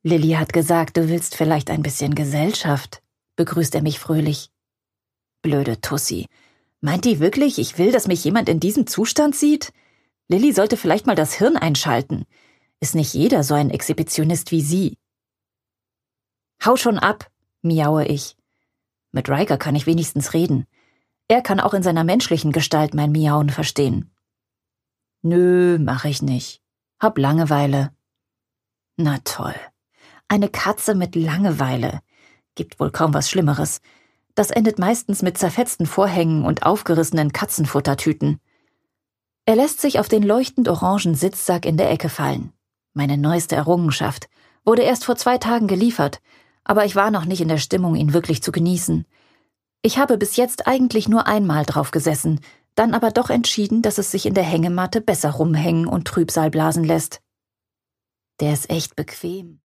Lilly hat gesagt, du willst vielleicht ein bisschen Gesellschaft, begrüßt er mich fröhlich. Blöde Tussi. Meint die wirklich, ich will, dass mich jemand in diesem Zustand sieht? Lilly sollte vielleicht mal das Hirn einschalten. Ist nicht jeder so ein Exhibitionist wie sie. Hau schon ab, miaue ich. Mit Riker kann ich wenigstens reden. Er kann auch in seiner menschlichen Gestalt mein Miauen verstehen. Nö, mach ich nicht. Hab Langeweile. Na toll. Eine Katze mit Langeweile. Gibt wohl kaum was Schlimmeres. Das endet meistens mit zerfetzten Vorhängen und aufgerissenen Katzenfuttertüten. Er lässt sich auf den leuchtend orangen Sitzsack in der Ecke fallen. Meine neueste Errungenschaft. Wurde erst vor 2 Tagen geliefert, aber ich war noch nicht in der Stimmung, ihn wirklich zu genießen. Ich habe bis jetzt eigentlich nur einmal drauf gesessen, dann aber doch entschieden, dass es sich in der Hängematte besser rumhängen und Trübsal blasen lässt. Der ist echt bequem.